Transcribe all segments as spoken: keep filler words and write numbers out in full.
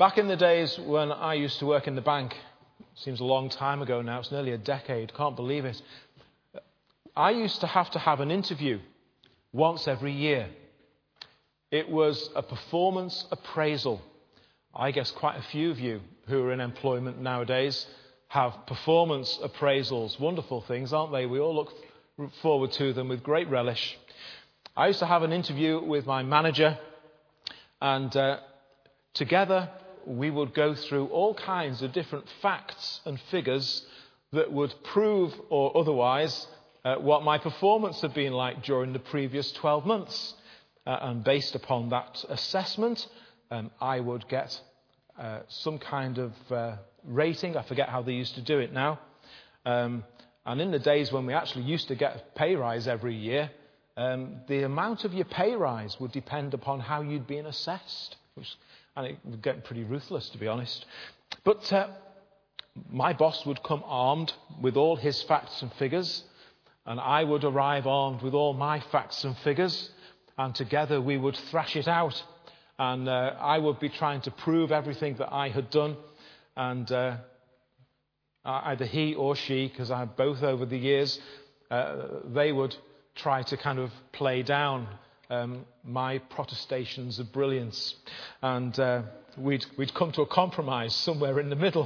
Back in the days when I used to work in the bank, seems a long time ago now, it's nearly a decade, can't believe it. I used to have to have an interview once every year. It was a performance appraisal. I guess quite a few of you who are in employment nowadays have performance appraisals. Wonderful things, aren't they? We all look forward to them with great relish. I used to have an interview with my manager, and uh, together we would go through all kinds of different facts and figures that would prove or otherwise uh, what my performance had been like during the previous twelve months. Uh, and based upon that assessment, um, I would get uh, some kind of uh, rating. I forget how they used to do it now. Um, and in the days when we actually used to get a pay rise every year, um, the amount of your pay rise would depend upon how you'd been assessed. Which, and it was getting pretty ruthless, to be honest. But uh, my boss would come armed with all his facts and figures, and I would arrive armed with all my facts and figures, and together we would thrash it out. And uh, I would be trying to prove everything that I had done, and uh, either he or she, because I had both over the years, uh, they would try to kind of play down um, my protestations of brilliance, and uh, we'd, we'd come to a compromise somewhere in the middle.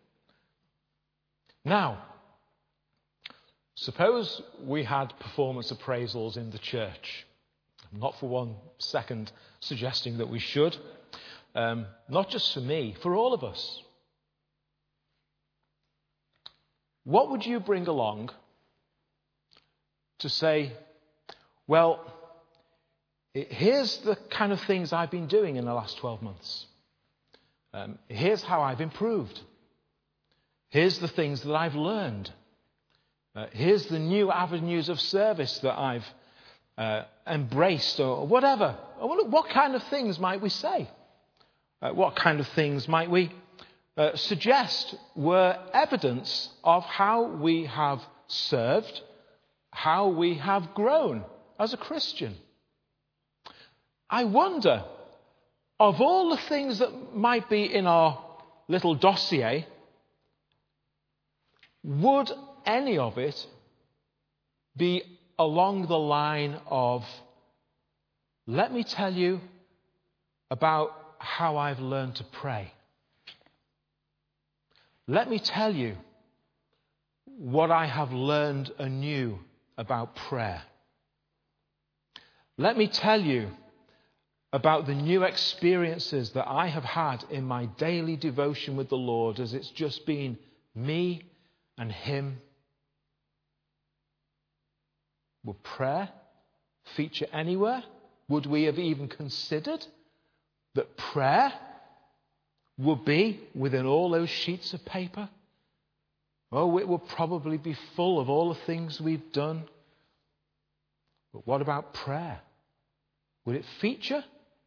Now, suppose we had performance appraisals in the church. I'm not for one second suggesting that we should. Um, not just for me, for all of us. What would you bring along to say, well, here's the kind of things I've been doing in the last twelve months. Um, here's how I've improved. Here's the things that I've learned. Uh, here's the new avenues of service that I've uh, embraced, or whatever. What kind of things might we say? Uh, what kind of things might we uh, suggest were evidence of how we have served, how we have grown as a Christian? I wonder, of all the things that might be in our little dossier, would any of it be along the line of, let me tell you about how I've learned to pray. Let me tell you what I have learned anew about prayer. Let me tell you about the new experiences that I have had in my daily devotion with the Lord, as it's just been me and Him. Would prayer feature anywhere? Would we have even considered that prayer would be within all those sheets of paper? Oh, it will probably be full of all the things we've done. But what about prayer? Would it feature?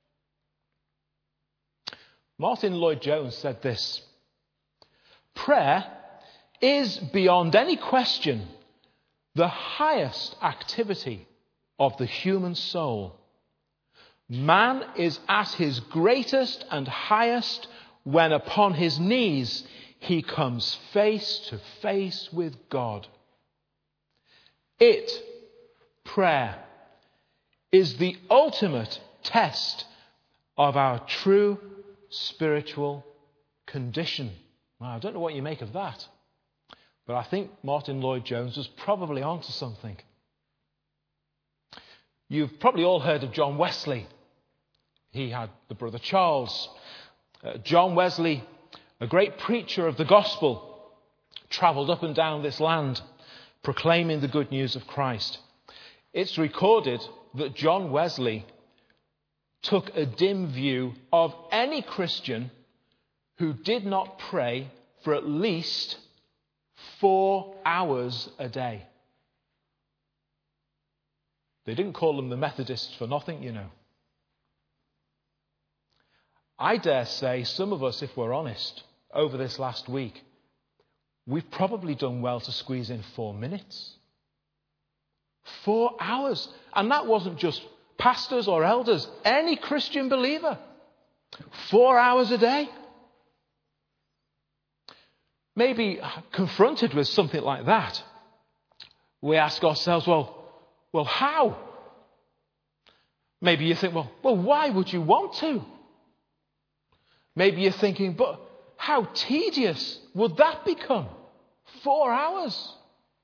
Martin Lloyd-Jones said this: prayer is beyond any question the highest activity of the human soul. Man is at his greatest and highest when upon his knees he comes face to face with God. It, prayer, is the ultimate test of our true spiritual condition. Well, I don't know what you make of that, but I think Martin Lloyd-Jones was probably onto something. You've probably all heard of John Wesley. He had the brother Charles. Uh, John Wesley, a great preacher of the gospel, travelled up and down this land proclaiming the good news of Christ. It's recorded that John Wesley took a dim view of any Christian who did not pray for at least four hours a day. They didn't call them the Methodists for nothing, you know. I dare say some of us, if we're honest, over this last week, we've probably done well to squeeze in four minutes. Four hours. And that wasn't just pastors or elders, any Christian believer. Four hours a day. maybe confronted with something like that, we ask ourselves, well, well, how? Maybe you think, well, well, why would you want to? Maybe you're thinking, but how tedious would that become? Four hours.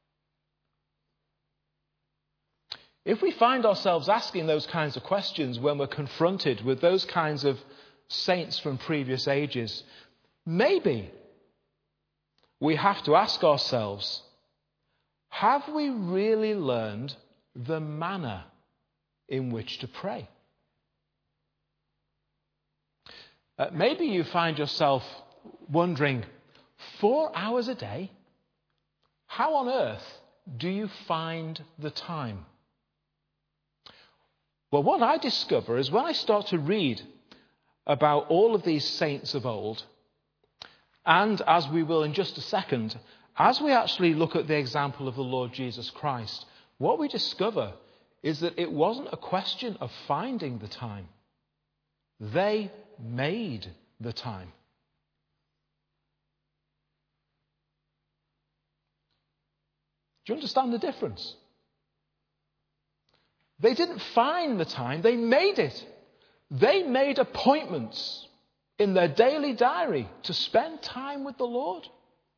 If we find ourselves asking those kinds of questions when we're confronted with those kinds of saints from previous ages, maybe we have to ask ourselves, have we really learned the manner in which to pray? Uh, maybe you find yourself wondering, four hours a day? How on earth do you find the time? Well, what I discover is when I start to read about all of these saints of old, and as we will in just a second, as we actually look at the example of the Lord Jesus Christ, what we discover is that it wasn't a question of finding the time. They made the time. Do you understand the difference? They didn't find the time, they made it. They made appointments in their daily diary to spend time with the Lord.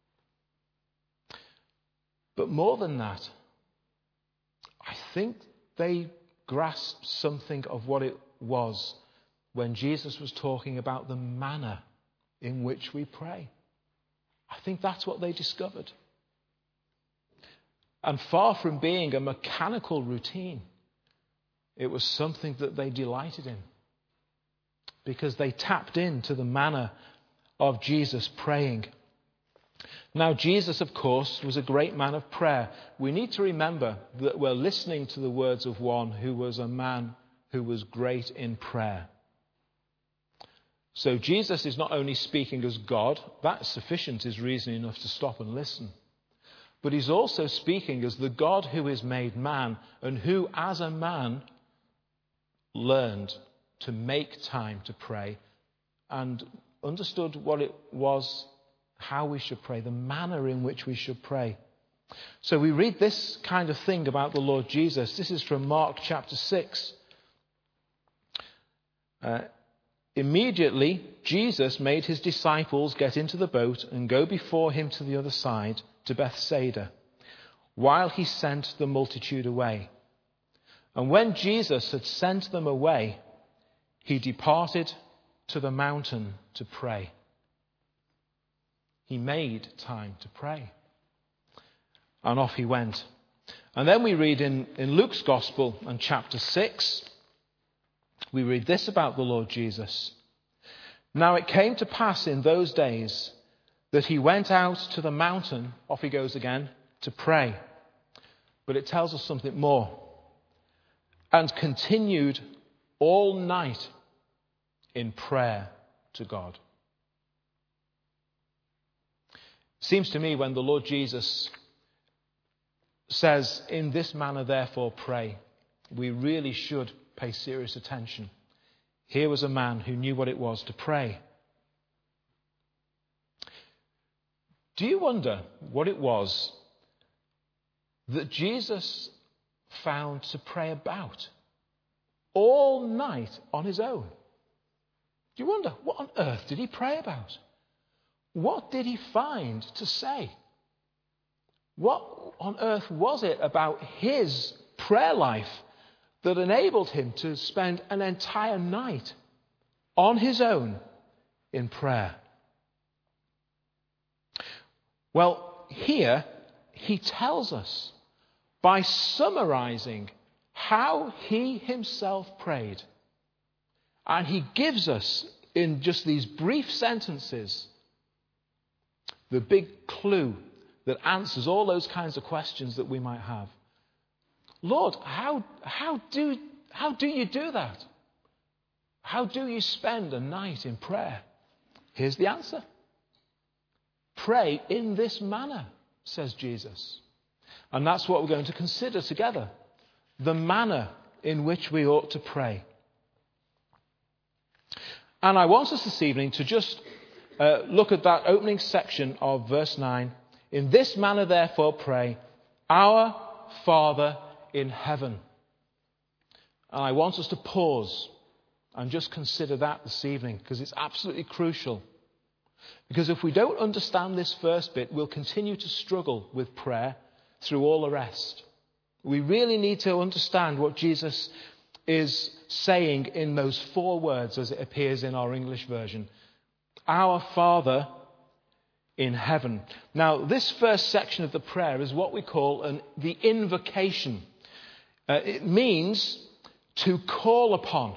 But more than that, I think they grasped something of what it was when Jesus was talking about the manner in which we pray. I think that's what they discovered. And far from being a mechanical routine, it was something that they delighted in, because they tapped into the manner of Jesus praying. Now, Jesus, of course, was a great man of prayer. We need to remember that we're listening to the words of one who was a man who was great in prayer. So Jesus is not only speaking as God, that's sufficient is reason enough to stop and listen. But he's also speaking as the God who is made man, and who as a man learned to make time to pray and understood what it was, how we should pray, the manner in which we should pray. So we read this kind of thing about the Lord Jesus. This is from Mark chapter six. Uh, Immediately, Jesus made his disciples get into the boat and go before him to the other side, to Bethsaida, while he sent the multitude away. And when Jesus had sent them away, he departed to the mountain to pray. He made time to pray. And off he went. And then we read in, in Luke's Gospel and chapter six, we read this about the Lord Jesus. Now it came to pass in those days that he went out to the mountain, off he goes again, to pray. But it tells us something more. And continued all night in prayer to God. Seems to me when the Lord Jesus says, in this manner therefore pray, we really should pay serious attention. Here was a man who knew what it was to pray. Do you wonder what it was that Jesus found to pray about all night on his own? Do you wonder, what on earth did he pray about? What did he find to say? What on earth was it about his prayer life that enabled him to spend an entire night on his own in prayer? Well, here he tells us by summarizing how he himself prayed. And he gives us, in just these brief sentences, the big clue that answers all those kinds of questions that we might have. Lord, how, how, do, how do you do that? How do you spend a night in prayer? Here's the answer. Pray in this manner, says Jesus. And that's what we're going to consider together. The manner in which we ought to pray. And I want us this evening to just uh, look at that opening section of verse nine. In this manner, therefore, pray, Our Father in heaven. And I want us to pause and just consider that this evening, because it's absolutely crucial. Because if we don't understand this first bit, we'll continue to struggle with prayer through all the rest. We really need to understand what Jesus is saying in those four words as it appears in our English version. Our Father in heaven. Now, this first section of the prayer is what we call an, the invocation. Uh, it means to call upon.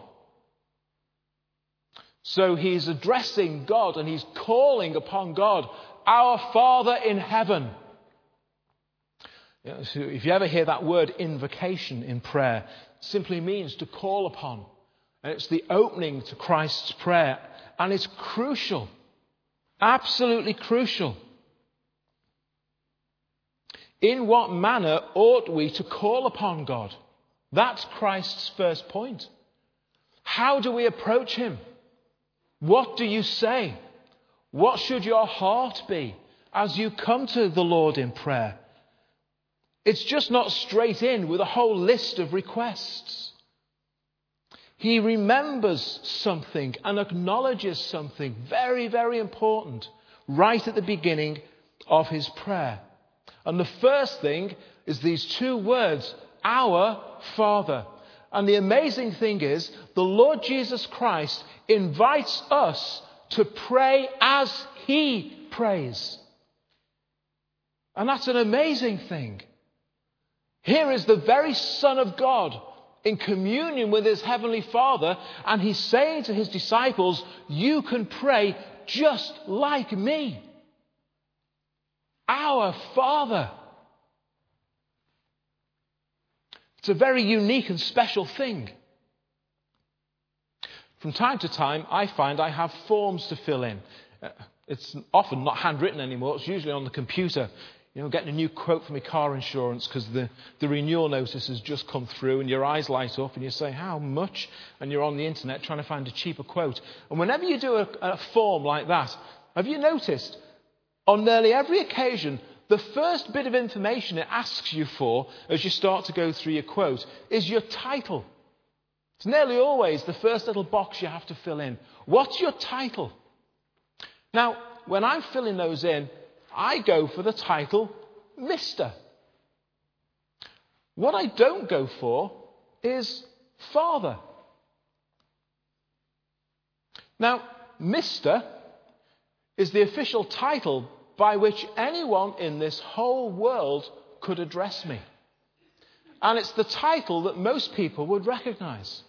So he's addressing God and he's calling upon God, our Father in heaven. You know, so if you ever hear that word invocation in prayer, it simply means to call upon. And it's the opening to Christ's prayer. And it's crucial. Absolutely crucial. In what manner ought we to call upon God? That's Christ's first point. How do we approach him? What do you say? What should your heart be as you come to the Lord in prayer? It's just not straight in with a whole list of requests. He remembers something and acknowledges something very, very important right at the beginning of his prayer. And the first thing is these two words, our Father. And the amazing thing is, the Lord Jesus Christ invites us to pray as he prays. And that's an amazing thing. Here is the very Son of God in communion with his heavenly Father, and he's saying to his disciples, you can pray just like me. Our Father. It's a very unique and special thing. From time to time, I find I have forms to fill in. It's often not handwritten anymore. It's usually on the computer. You know, getting a new quote for my car insurance because the, the renewal notice has just come through and your eyes light up and you say, how much? And you're on the internet trying to find a cheaper quote. And whenever you do a, a form like that, have you noticed on nearly every occasion, the first bit of information it asks you for as you start to go through your quote is your title. It's nearly always the first little box you have to fill in. What's your title? Now, when I'm filling those in, I go for the title Mister What I don't go for is Father. Now, Mister is the official title by which anyone in this whole world could address me. And it's the title that most people would recognize.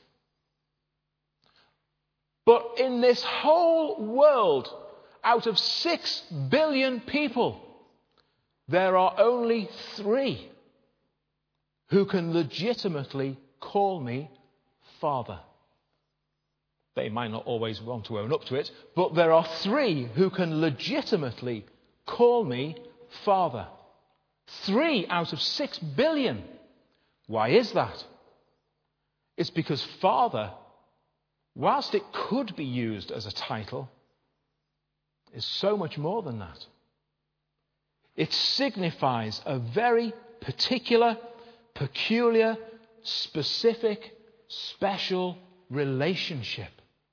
But in this whole world, out of six billion people, there are only three who can legitimately call me Father. They might not always want to own up to it, but there are three who can legitimately call me Father. Three out of six billion. Why is that? It's because Father, whilst it could be used as a title, is so much more than that. It signifies a very particular, peculiar, specific, special relationship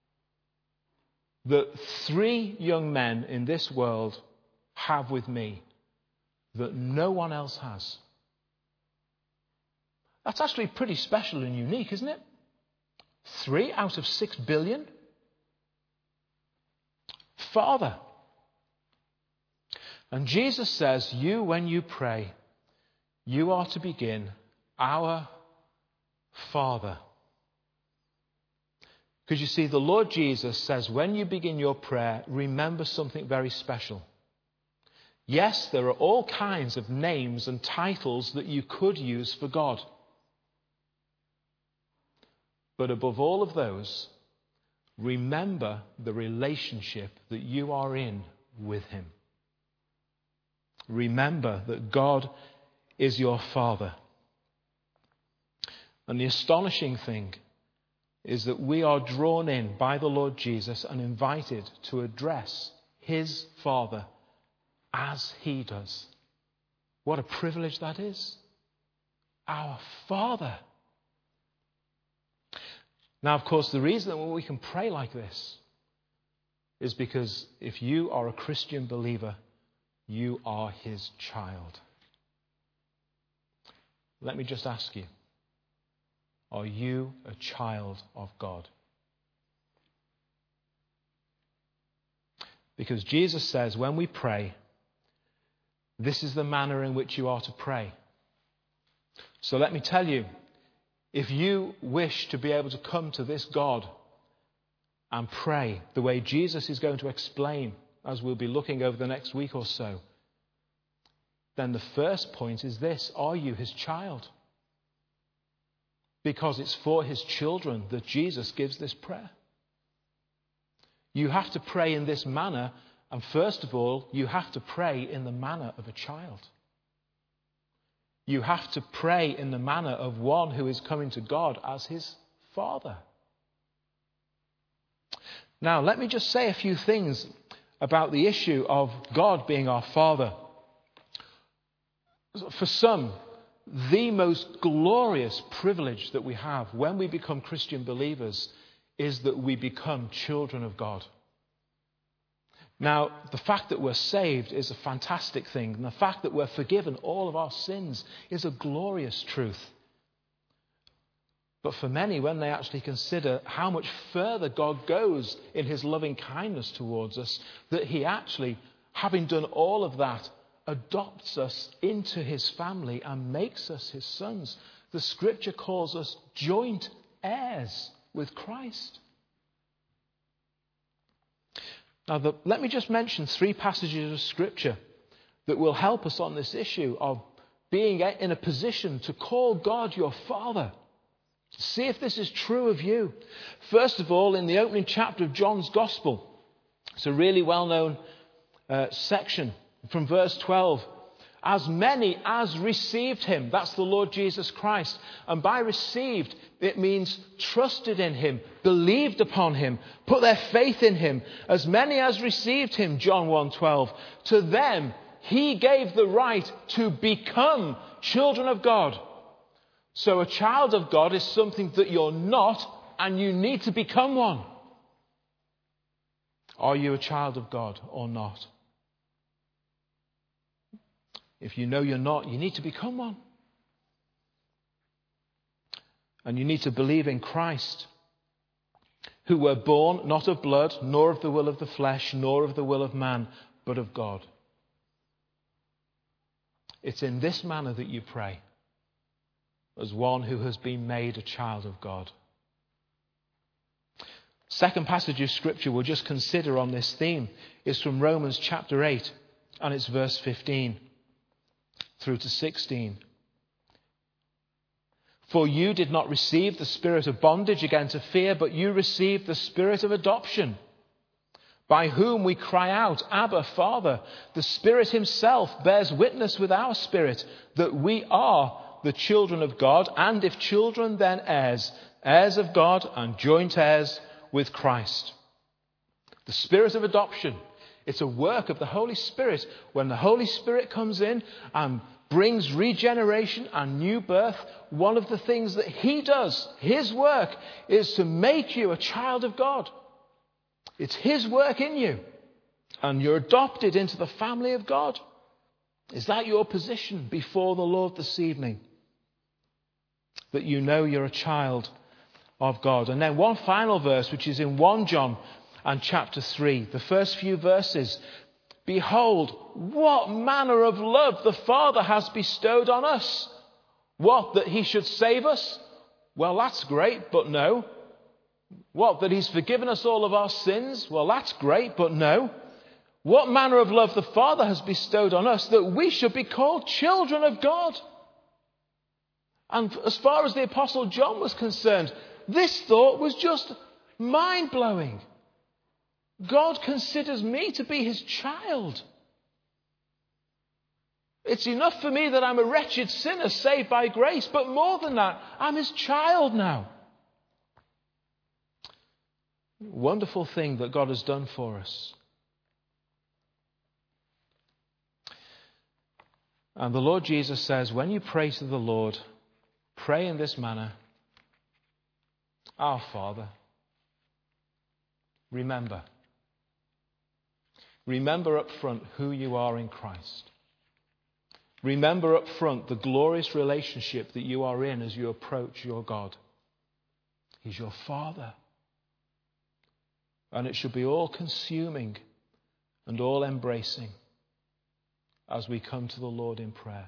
that three young men in this world have with me that no one else has. That's actually pretty special and unique, isn't it? Three out of six billion? Father. And Jesus says, you, when you pray, you are to begin, our Father. Because you see, the Lord Jesus says, when you begin your prayer, remember something very special. Yes, there are all kinds of names and titles that you could use for God. But above all of those, remember the relationship that you are in with him. Remember that God is your Father. And the astonishing thing is that we are drawn in by the Lord Jesus and invited to address his Father as he does. What a privilege that is. Our Father. Now, of course, the reason that we can pray like this is because if you are a Christian believer, you are his child. Let me just ask you, are you a child of God? Because Jesus says when we pray, this is the manner in which you are to pray. So let me tell you, if you wish to be able to come to this God and pray the way Jesus is going to explain, as we'll be looking over the next week or so, then the first point is this: are you his child? Because it's for his children that Jesus gives this prayer. You have to pray in this manner, and first of all, you have to pray in the manner of a child. You have to pray in the manner of one who is coming to God as his Father. Now, let me just say a few things about the issue of God being our Father. For some, the most glorious privilege that we have when we become Christian believers is that we become children of God. Now, the fact that we're saved is a fantastic thing, and the fact that we're forgiven all of our sins is a glorious truth. But for many, when they actually consider how much further God goes in his loving kindness towards us, that he actually, having done all of that, adopts us into his family and makes us his sons. The scripture calls us joint heirs with Christ. Now, the, let me just mention three passages of scripture that will help us on this issue of being in a position to call God your Father. See if this is true of you. First of all, in the opening chapter of John's Gospel, it's a really well-known uh, section from verse twelve. As many as received him, that's the Lord Jesus Christ. And by received, it means trusted in him, believed upon him, put their faith in him. As many as received him, John one twelve, to them he gave the right to become children of God. So a child of God is something that you're not, and you need to become one. Are you a child of God or not? If you know you're not, you need to become one. And you need to believe in Christ, who were born not of blood, nor of the will of the flesh, nor of the will of man, but of God. It's in this manner that you pray, as one who has been made a child of God. Second passage of scripture we'll just consider on this theme is from Romans chapter eight, and it's verse fifteen through to sixteen. For you did not receive the spirit of bondage again to fear, but you received the spirit of adoption, by whom we cry out, Abba, Father. The Spirit himself bears witness with our spirit that we are the children of God, and if children, then heirs, heirs of God and joint heirs with Christ. The spirit of adoption. It's a work of the Holy Spirit. When the Holy Spirit comes in and brings regeneration and new birth, one of the things that he does, his work, is to make you a child of God. It's his work in you. And you're adopted into the family of God. Is that your position before the Lord this evening? That you know you're a child of God. And then one final verse, which is in First John and chapter three, the first few verses. Behold, what manner of love the Father has bestowed on us. What, that he should save us? Well, that's great, but no. What, that he's forgiven us all of our sins? Well, that's great, but no. What manner of love the Father has bestowed on us, that we should be called children of God. And as far as the Apostle John was concerned, this thought was just mind-blowing. God considers me to be his child. It's enough for me that I'm a wretched sinner saved by grace, but more than that, I'm his child now. Wonderful thing that God has done for us. And the Lord Jesus says, when you pray to the Lord, pray in this manner. Our Father, remember. Remember up front who you are in Christ. Remember up front the glorious relationship that you are in as you approach your God. He's your Father. And it should be all-consuming and all-embracing as we come to the Lord in prayer.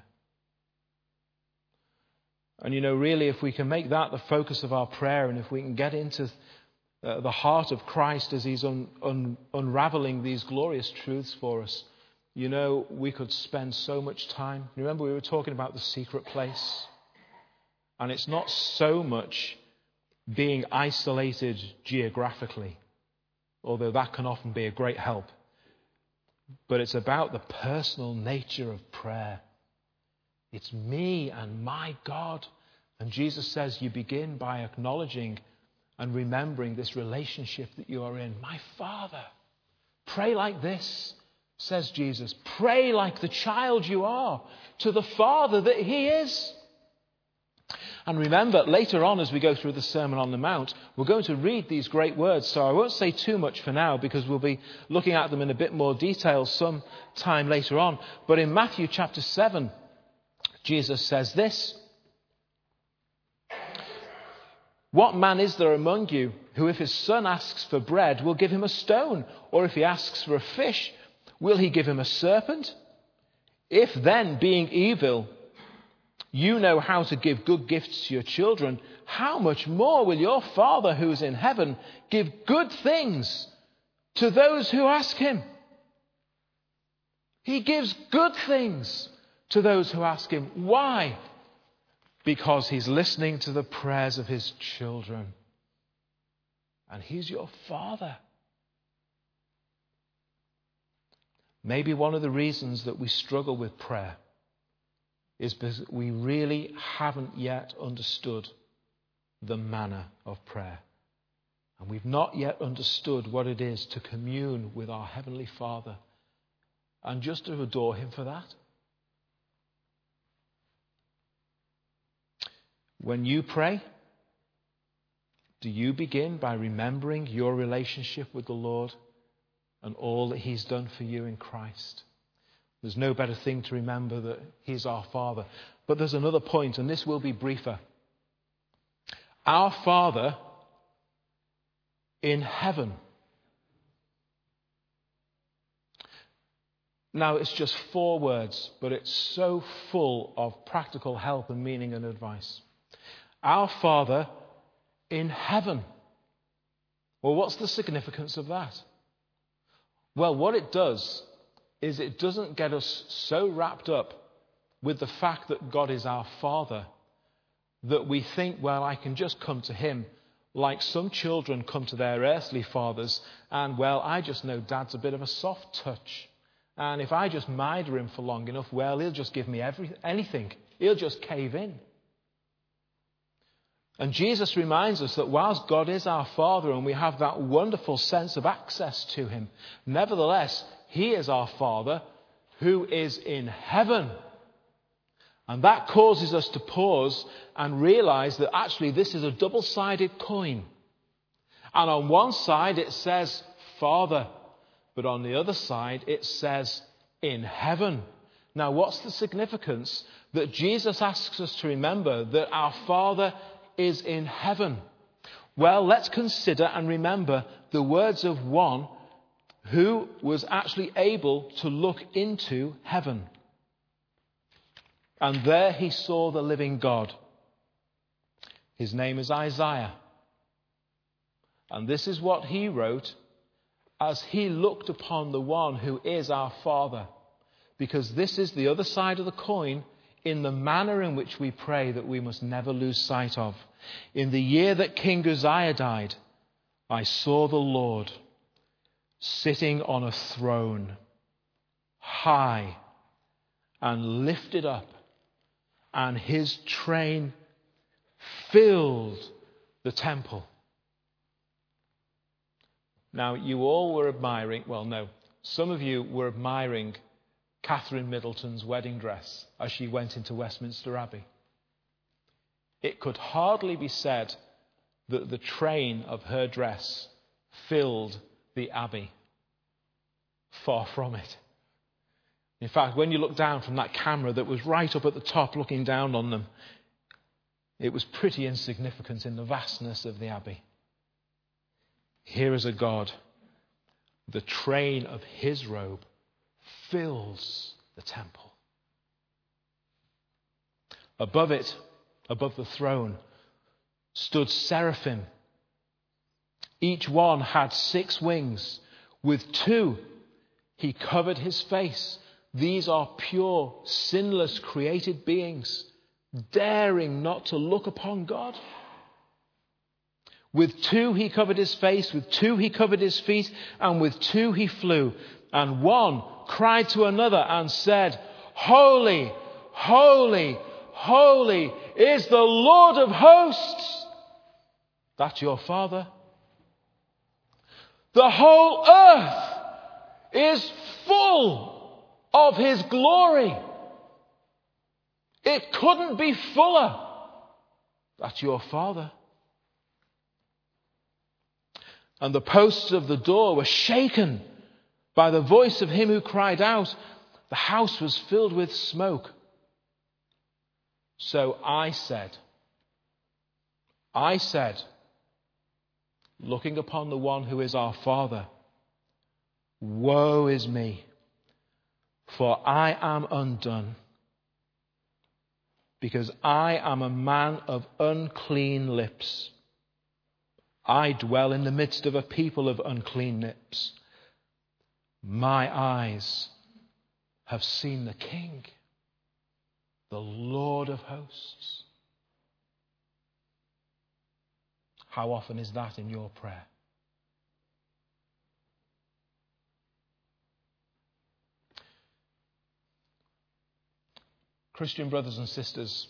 And you know, really, if we can make that the focus of our prayer, and if we can get into uh, the heart of Christ as he's un- un- unraveling these glorious truths for us, you know, we could spend so much time. Remember, we were talking about the secret place. And it's not so much being isolated geographically, although that can often be a great help. But it's about the personal nature of prayer. It's me and my God. And Jesus says you begin by acknowledging and remembering this relationship that you are in. My Father. Pray like this, says Jesus. Pray like the child you are to the Father that he is. And remember, later on as we go through the Sermon on the Mount, we're going to read these great words. So I won't say too much for now because we'll be looking at them in a bit more detail some time later on. But in Matthew chapter seven, Jesus says this. What man is there among you who, if his son asks for bread, will give him a stone? Or if he asks for a fish, will he give him a serpent? If then, being evil, you know how to give good gifts to your children, how much more will your Father who is in heaven give good things to those who ask him? He gives good things to those who ask him. Why? Because he's listening to the prayers of his children. And he's your Father. Maybe one of the reasons that we struggle with prayer is because we really haven't yet understood the manner of prayer. And we've not yet understood what it is to commune with our Heavenly Father and just to adore him for that. When you pray, do you begin by remembering your relationship with the Lord and all that he's done for you in Christ? There's no better thing to remember that he's our Father. But there's another point, and this will be briefer. Our Father in heaven. Now, it's just four words, but it's so full of practical help and meaning and advice. Our Father in heaven. Well, what's the significance of that? Well, what it does is it doesn't get us so wrapped up with the fact that God is our Father that we think, well, I can just come to him like some children come to their earthly fathers, and, well, I just know Dad's a bit of a soft touch. And if I just mider him for long enough, well, he'll just give me every, anything. He'll just cave in. And Jesus reminds us that whilst God is our Father and we have that wonderful sense of access to him, nevertheless, he is our Father who is in heaven. And that causes us to pause and realize that actually this is a double-sided coin. And on one side it says Father, but on the other side it says in heaven. Now, what's the significance? That Jesus asks us to remember that our Father is in heaven. Well, let's consider and remember the words of one who was actually able to look into heaven. And there he saw the living God. His name is Isaiah. And this is what he wrote as he looked upon the one who is our Father. Because this is the other side of the coin in the manner in which we pray that we must never lose sight of. In the year that King Uzziah died, I saw the Lord sitting on a throne, high and lifted up, and his train filled the temple. Now, you all were admiring, well, no, some of you were admiring Catherine Middleton's wedding dress as she went into Westminster Abbey. It could hardly be said that the train of her dress filled the Abbey. Far from it. In fact, when you look down from that camera that was right up at the top looking down on them, it was pretty insignificant in the vastness of the Abbey. Here is a God. The train of his robe fills the temple. Above it, above the throne, stood seraphim. Each one had six wings. With two, he covered his face. These are pure, sinless, created beings, daring not to look upon God. With two he covered his face, with two he covered his feet, and with two he flew. And one cried to another and said, Holy, holy, holy is the Lord of hosts. That's your Father. The whole earth is full of his glory. It couldn't be fuller. That's your Father. And the posts of the door were shaken by the voice of him who cried out. The house was filled with smoke. So I said, I said, looking upon the one who is our Father, woe is me, for I am undone, because I am a man of unclean lips. I dwell in the midst of a people of unclean lips. My eyes have seen the King, the Lord of hosts. How often is that in your prayer? Christian brothers and sisters,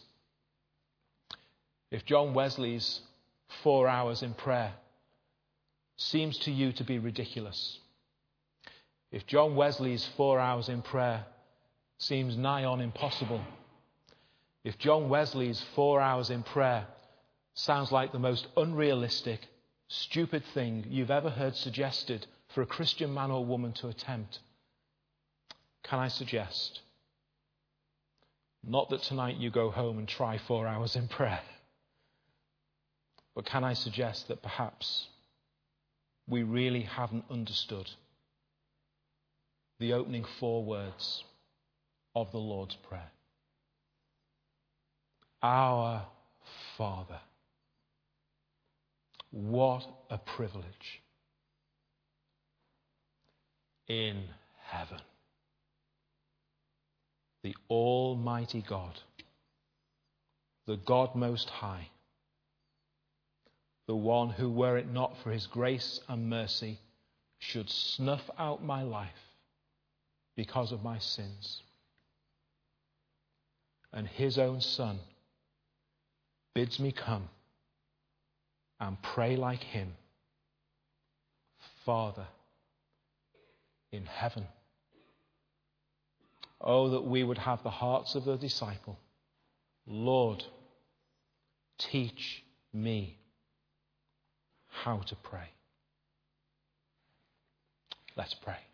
if John Wesley's four hours in prayer seems to you to be ridiculous, if John Wesley's four hours in prayer seems nigh on impossible, if John Wesley's four hours in prayer sounds like the most unrealistic, stupid thing you've ever heard suggested for a Christian man or woman to attempt, can I suggest, not that tonight you go home and try four hours in prayer, but can I suggest that perhaps we really haven't understood the opening four words of the Lord's Prayer. Our Father. What a privilege. In heaven. The Almighty God, the God Most High, the one who, were it not for his grace and mercy, should snuff out my life because of my sins. And his own Son bids me come and pray like him. Father in heaven. Oh, that we would have the hearts of the disciple. Lord, teach me how to pray. Let's pray.